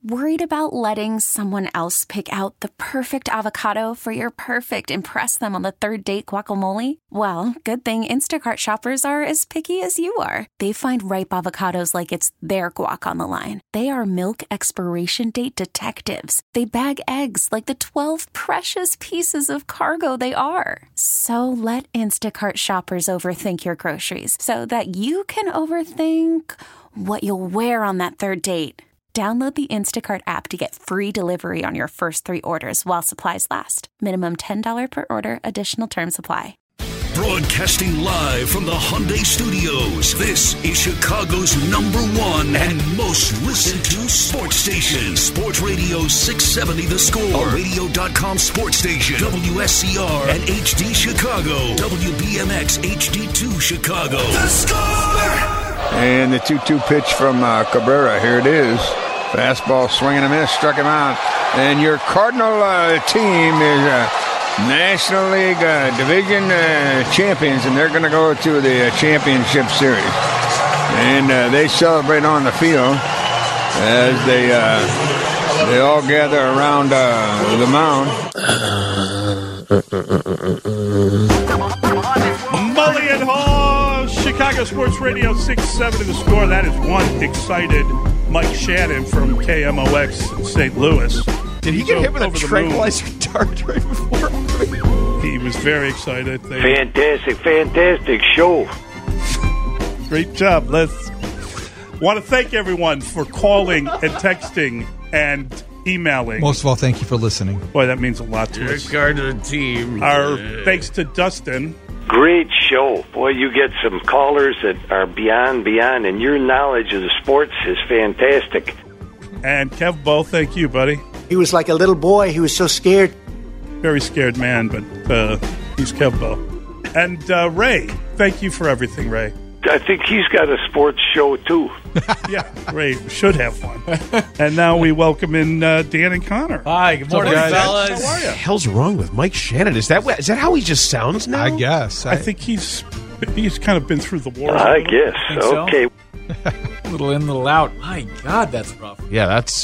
Worried about letting someone else pick out the perfect avocado for your perfect impress them on the third date guacamole? Well, good thing Instacart shoppers are as picky as you are. They find ripe avocados like it's their guac on the line. They are milk expiration date detectives. They bag eggs like the 12 precious pieces of cargo they are. So let Instacart shoppers overthink your groceries so that you can overthink what you'll wear on that third date. Download the Instacart app to get free delivery on your first 3 orders while supplies last. Minimum $10 per order. Additional terms apply. Broadcasting live from the Hyundai Studios, this is Chicago's #1 and most listened to sports station. Sports Radio 670 The Score. A radio.com sports station. WSCR and HD Chicago. WBMX HD2 Chicago. The Score! And the 2-2 pitch from Cabrera. Here it is. Fastball swinging a miss, struck him out. And your Cardinal team is National League Division champions, and they're going to go to the championship series. And they celebrate on the field as they all gather around the mound. Mully and Haw, Chicago Sports Radio 670 The Score. That is one excited Mike Shannon from KMOX in St. Louis. Did he get hit with a tranquilizer dart right before? He was very excited. Fantastic show. Great job. Let's want to thank everyone for calling and texting and emailing. Most of all, thank you for listening. Boy, that means a lot to us. Cardinal team. Our thanks to Dustin. Great show. Boy, you get some callers that are beyond, and your knowledge of the sports is fantastic. And Kev Bo, thank you, buddy. He was like a little boy. He was so scared. Very scared man, but he's Kev Bo. And Ray, thank you for everything, Ray. I think he's got a sports show, too. Yeah, Ray should have one. And now we welcome in Dan and Connor. Hi, good morning, fellas. How are you? What the hell's wrong with Mike Shannon? Is that how he just sounds now? I guess. I think he's kind of been through the war. I guess. So? Okay. Little in, little out. My God, that's rough. Yeah, that's...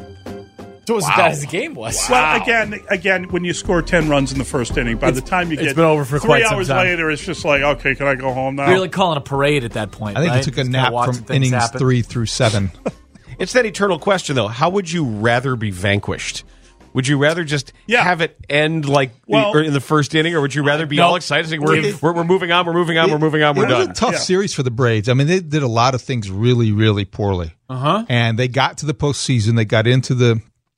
So as bad as the game was. Well, again, when you score 10 runs in the first inning, by the time you get been over for 3 quite some hours time. later, it's just like, okay, can I go home now? Really calling a parade at that point. I think right? he took a Just nap kinda watching from things innings happen. 3 through 7. It's that eternal question, though. How would you rather be vanquished? Would you rather just have it end in the first inning, or would you rather be all excited saying, we're moving on, we're moving on, we're done? It was a tough series for the Braves. I mean, they did a lot of things really, really poorly. And they got to the postseason. They got into the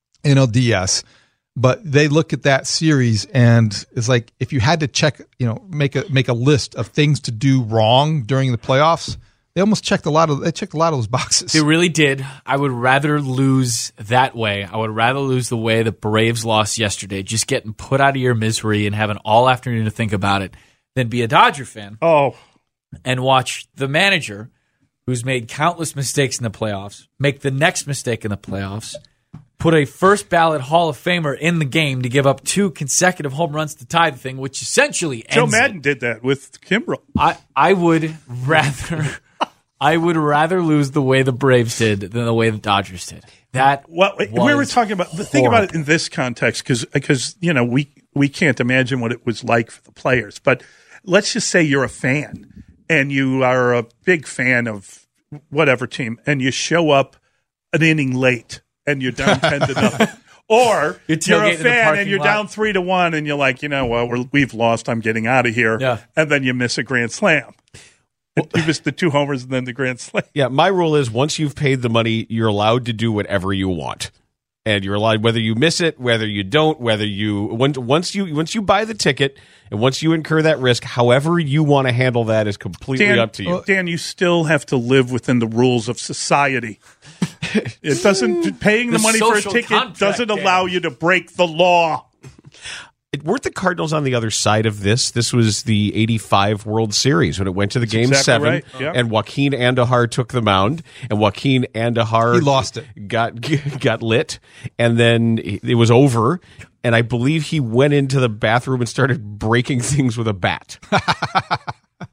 NLDS. But they look at that series, and it's like if you had to check, make a list of things to do wrong during the playoffs, they almost checked a lot of those boxes. They really did. I would rather lose that way. I would rather lose the way the Braves lost yesterday, just getting put out of your misery and having all afternoon to think about it, than be a Dodger fan. And watch the manager, who's made countless mistakes in the playoffs, make the next mistake in the playoffs, put a first-ballot Hall of Famer in the game to give up 2 consecutive home runs to tie the thing, which essentially ends Joe Madden did that with Kimbrel. I would rather lose the way the Braves did than the way the Dodgers did. We were talking about the thing about it in this context because we can't imagine what it was like for the players. But let's just say you're a fan and you are a big fan of whatever team, and you show up an inning late. And you're down 10-0, or you're a fan and you're down 3-1, and you're like, we've lost. I'm getting out of here. Yeah. And then you miss a grand slam. You missed the 2 homers and then the grand slam. Yeah, my rule is once you've paid the money, you're allowed to do whatever you want, and you're allowed whether you miss it, whether you don't, once you buy the ticket and once you incur that risk, however you want to handle that is completely up to you. Dan, you still have to live within the rules of society. It doesn't paying the money for a ticket doesn't allow you to break the law. Weren't the Cardinals on the other side of this? This was the 85 World Series when it went to the Game 7, right. Yep. And Joaquin Andújar took the mound, and Joaquin Andújar he lost it, got lit, and then it was over. And I believe he went into the bathroom and started breaking things with a bat.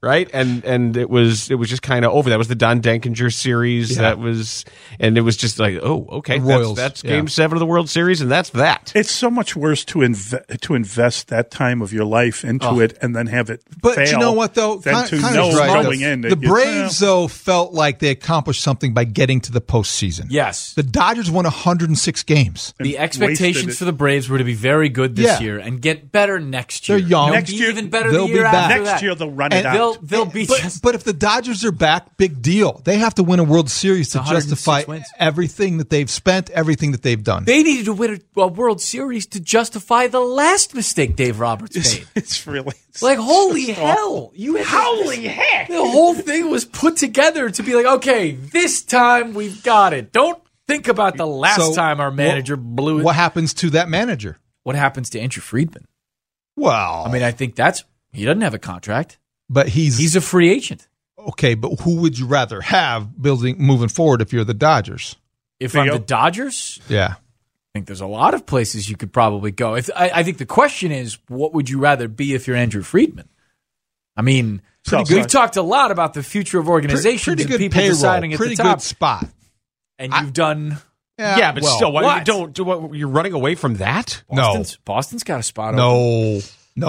right? And it was just kind of over. That was the Don Denkinger series. Yeah. And it was just like, oh, okay, Royals, that's Game 7 of the World Series, and that's that. It's so much worse to invest that time of your life into it and then have it But fail you know what, though? than to Kind know of right. going in. The Braves, though, felt like they accomplished something by getting to the postseason. Yes. The Dodgers won 106 games. The expectations for the Braves were to be very good this year and get better next year. They're young. They'll Next be year, even better they'll the year be back. after Next that. year they'll run And it out. They'll be But if the Dodgers are back, big deal. They have to win a World Series to 106 justify wins. everything that they've spent, everything that they've done. They needed to win a World Series to justify the last mistake Dave Roberts made. It's really Like, holy hell. Holy heck. The whole thing was put together to be like, okay, this time we've got it. Don't think about the last time our manager blew it. What happens to that manager? What happens to Andrew Friedman? Well, I mean, I think he doesn't have a contract. but he's a free agent. okay. But who would you rather have moving forward if you're the Dodgers? If I'm the Dodgers, Yeah. I think there's a lot of places you could probably go. I think the question is, what would you rather be if you're Andrew Friedman? I mean, we've talked a lot about the future of organizations Pretty and good people payroll, deciding at pretty the top. good spot. And you've done... Yeah, but still, what? you're running away from that? Boston's got a spot No,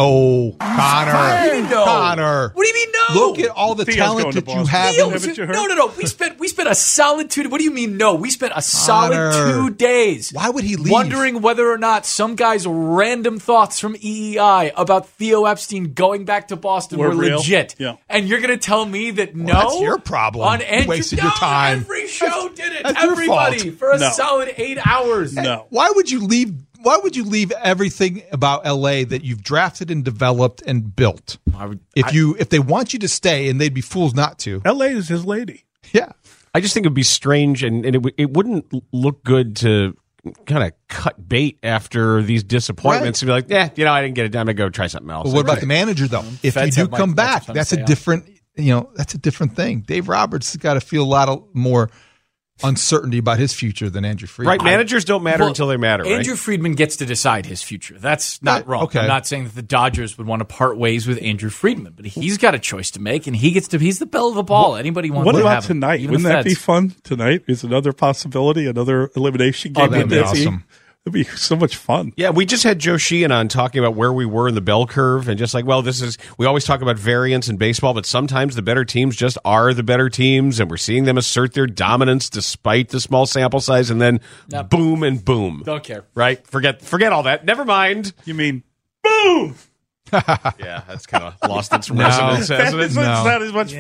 Connor. Connor. What do you mean no? Look at all the talent that you have. No. We spent a solid 2 days. What do you mean no? We spent a solid 2 days. Why would he leave? Wondering whether or not some guy's random thoughts from EEI about Theo Epstein going back to Boston were real? legit. Yeah. And you're going to tell me that no? That's your problem. On You wasted your time. Every show did it. That's your Everybody fault. for a No. solid 8 hours. No. Why would you leave? Why would you leave everything about LA that you've drafted and developed and built? If they want you to stay, and they'd be fools not to. LA is his lady. Yeah. I just think it would be strange, and it wouldn't look good to kind of cut bait after these disappointments and be like, I didn't get it done. I'm going to go try something else. But what about the manager, though? If Feds you have do come back, Microsoft that's say a on. different, that's a different thing. Dave Roberts has got to feel a lot more uncertainty about his future than Andrew Friedman. Right, managers don't matter until they matter, right? Andrew Friedman gets to decide his future. That's not wrong. Okay. I'm not saying that the Dodgers would want to part ways with Andrew Friedman, but he's got a choice to make, and he's the belle of the ball. Anybody wants What to about have him, tonight? even Wouldn't the that be Feds. fun? Tonight is another possibility, another elimination game. that'd be awesome. It'd be so much fun. Yeah, we just had Joe Sheehan on talking about where we were in the bell curve and just like, we always talk about variance in baseball, but sometimes the better teams just are the better teams, and we're seeing them assert their dominance despite the small sample size, and then boom and boom. Don't care. Right? Forget all that. Never mind. You mean boom? Yeah, that's kind of lost its resonance, hasn't it? It's not as much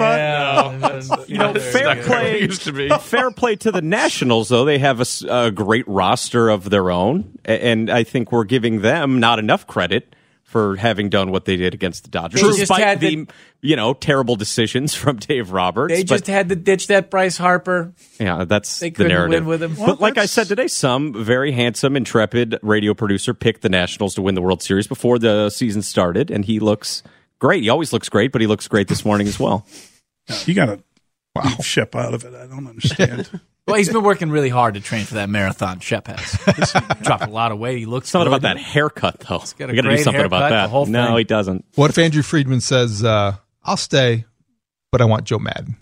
fun. Fair play used to be. Fair play to the Nationals, though. They have a great roster of their own, and I think we're giving them not enough credit for having done what they did against the Dodgers, They just despite had the terrible decisions from Dave Roberts. They just had to ditch that Bryce Harper. Yeah, that's They the couldn't narrative. win with him. But like I said today, some very handsome, intrepid radio producer picked the Nationals to win the World Series before the season started, and he looks great. He always looks great, but he looks great this morning as well. You got to leave Shep out of it. I don't understand. Well, he's been working really hard to train for that marathon. Shep has. Dropped a lot of weight. He looks Something good. about that haircut, though. got a We got to do great something about haircut, that. the whole No, thing. he doesn't. What if Andrew Friedman says, I'll stay, but I want Joe Madden?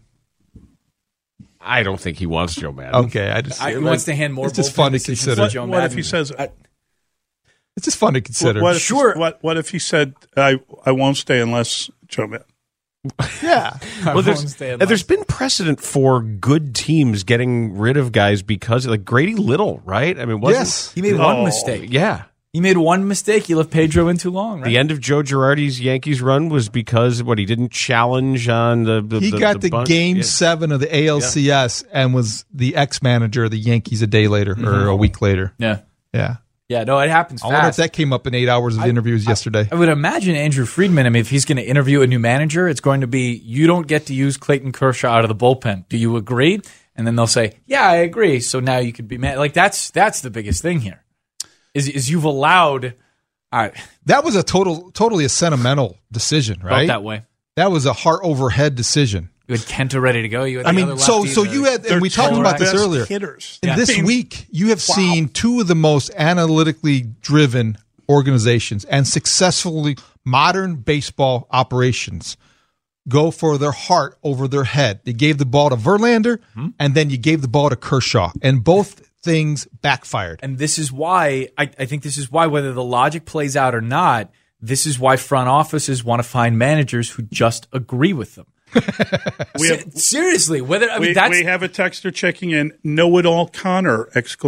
I don't think he wants Joe Madden. Okay, He wants to hand more. It's just bullpen fun to decisions consider. Joe What if Madden. he says It's just fun to consider. What if, Sure. What if he said, I won't stay unless Joe Madden? Yeah. Well, there's been precedent for good teams getting rid of guys because, like Grady Little, right? I mean, Yes. He made one mistake. Yeah. He made one mistake. He left Pedro in too long. Right? The end of Joe Girardi's Yankees run was because he didn't challenge on the He got the bunch. game Yeah. 7 of the ALCS and was the ex-manager of the Yankees a day later or a week later. Yeah. Yeah. Yeah, no, it happens I wonder if fast. that came up in 8 hours of interviews yesterday. I would imagine Andrew Friedman, if he's going to interview a new manager, it's going to be, you don't get to use Clayton Kershaw out of the bullpen. Do you agree? And then they'll say, yeah, I agree. So now you could be mad. Like, that's the biggest thing here, is you've allowed. That was a totally a sentimental decision, right? Felt that way. That was a heart over head decision. You had Kenta ready to go. You had I the mean, other so lefty, you had, and we talked about this best earlier. hitters. In this week, you have seen two of the most analytically driven organizations and successfully modern baseball operations go for their heart over their head. They gave the ball to Verlander, and then you gave the ball to Kershaw, and both things backfired. And this is why, I think this is why, whether the logic plays out or not, this is why front offices want to find managers who just agree with them. Seriously, we have a texter checking in, know-it-all Connor, !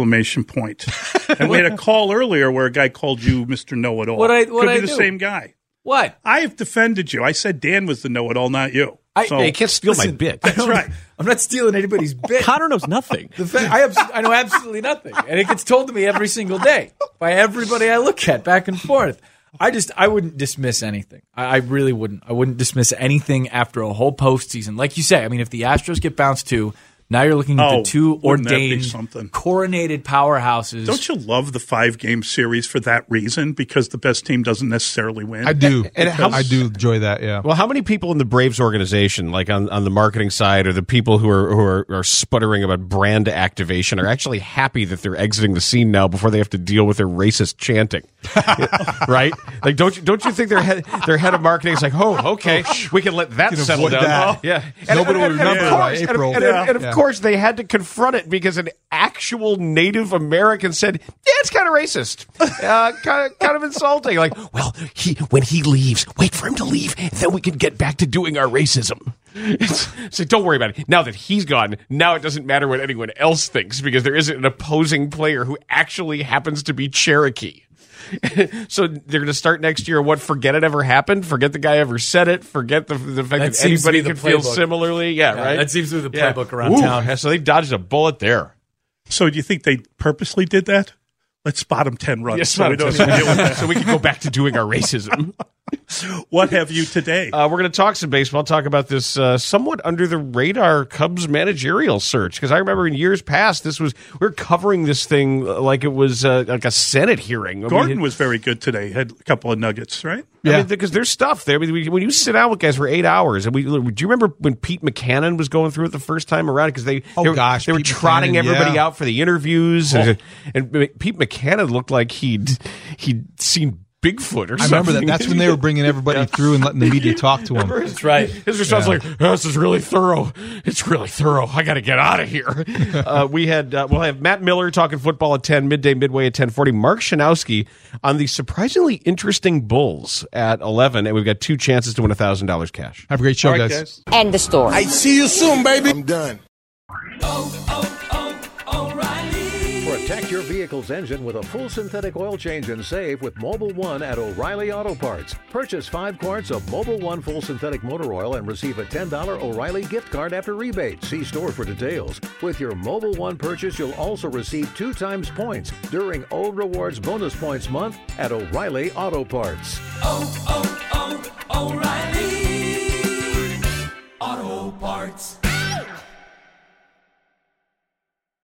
And we had a call earlier where a guy called you Mr. Know-it-all. Could be the same guy. What? I have defended you. I said Dan was the know-it-all, not you. You can't steal my bit. That's right. I'm not stealing anybody's bit. Connor knows nothing. I know absolutely nothing. And it gets told to me every single day by everybody I look at back and forth. I wouldn't dismiss anything. I really wouldn't. I wouldn't dismiss anything after a whole postseason. Like you say, I mean, if the Astros get bounced too, now you're looking at the two ordained, coronated powerhouses. Don't you love the 5-game series for that reason? Because the best team doesn't necessarily win. I do. I do enjoy that, yeah. Well, how many people in the Braves organization, like on the marketing side, or the people who are sputtering about brand activation, are actually happy that they're exiting the scene now before they have to deal with their racist chanting? Right? Like, don't you think their head of marketing is like, oh, okay, we can let that settle down. That. Yeah. Nobody will remember April. And of course, they had to confront it because an actual Native American said, "Yeah, it's kind of racist, kind of insulting." Like, well, when he leaves, wait for him to leave, and then we can get back to doing our racism. So don't worry about it. Now that he's gone, now it doesn't matter what anyone else thinks because there isn't an opposing player who actually happens to be Cherokee. So they're going to start next year. Forget it ever happened. Forget the guy ever said it. Forget the fact that anybody can feel similarly. Yeah, right. That seems to be the playbook around town. So they dodged a bullet there. So do you think they purposely did that? Let's spot him 10 runs so we can go back to doing our racism. What have you today? We're going to talk some baseball, talk about this somewhat under the radar Cubs managerial search. Because I remember in years past, we were covering this thing like it was like a Senate hearing. Gordon was very good today. Had a couple of nuggets, right? Yeah. I mean, because there's stuff there. I mean, when you sit down with guys for 8 hours, and do you remember when Pete McCannon was going through it the first time around? Because they were trotting everybody out for the interviews, and Pete McCannon looked like he'd seen Bigfoot or something. I remember that. That's when they were bringing everybody through and letting the media talk to him. That's right. His response was like, this is really thorough. It's really thorough. I got to get out of here. We'll have Matt Miller talking football at 10, midway at 10:40. Mark Shanowski on the surprisingly interesting Bulls at 11, and we've got 2 chances to win $1,000 cash. Have a great show, guys. End the story. I see you soon, baby. I'm done. Protect your vehicle's engine with a full synthetic oil change and save with Mobil 1 at O'Reilly Auto Parts. Purchase 5 quarts of Mobil 1 full synthetic motor oil and receive a $10 O'Reilly gift card after rebate. See store for details. With your Mobil 1 purchase, you'll also receive 2 times points during O Rewards Bonus Points Month at O'Reilly Auto Parts. O'Reilly Auto Parts.